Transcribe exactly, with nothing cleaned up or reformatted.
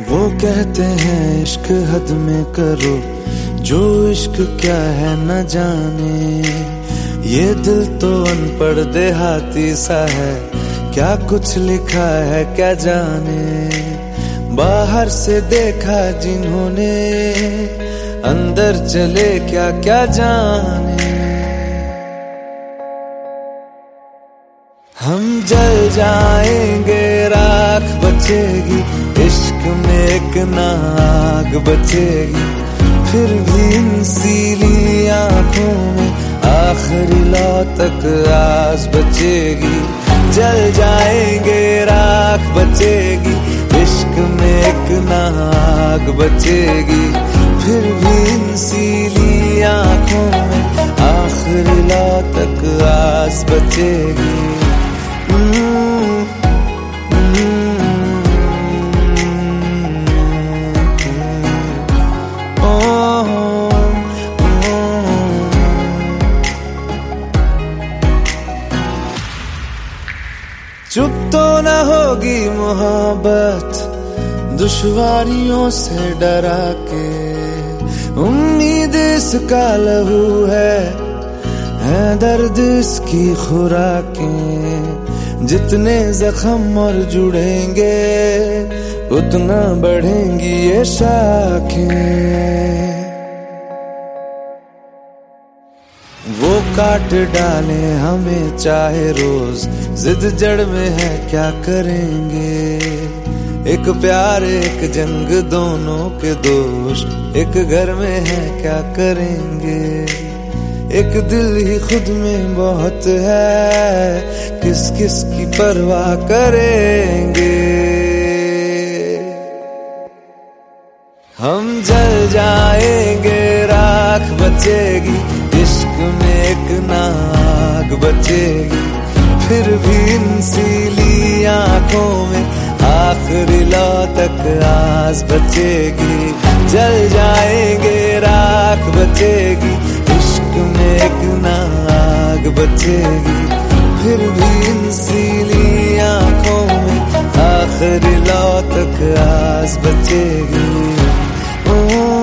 वो कहते हैं इश्क हद में करो, जो इश्क क्या है न जाने। ये दिल तो अनपढ़ देहाती सा है, क्या कुछ लिखा है क्या जाने। बाहर से देखा जिन्होंने, अंदर चले क्या क्या जाने। हम जल जाएंगे राख बचेगी, इश्क में एक नाग बचेगी। फिर भी इन सीली आंखों में आखिरी लौ तक आस बचेगी। जल जाएंगे राख बचेगी, इश्क में एक नाग बचेगी। फिर भी इन सीली आंखों में आखिरी लौ तक आस बचेगी। चुप तो न होगी मोहब्बत, दुश्वारियों से डरा के। उम्मीद इसका लहू है, है दर्द इसकी खुराकें। जितने जख्म और जुड़ेंगे, उतना बढ़ेंगी ये शाखें। वो काट डाले हमें चाहे रोज, जिद जड़ में है क्या करेंगे। एक प्यार एक जंग दोनों के दोष, एक घर में है क्या करेंगे। एक दिल ही खुद में बहुत है, किस किस की परवाह करेंगे। हम जल जाएंगे राख बचेगी, इश्क में एक नाग बचेगी। फिर भी इन सीली आंखों में आखिरी लौ तक आस बचेगी। जल जाएंगे राख बचेगी, इश्क में एक नाग बचेगी। फिर भी इन सीली आंखों में आखिरी लौ तक आस बचेगी। ओ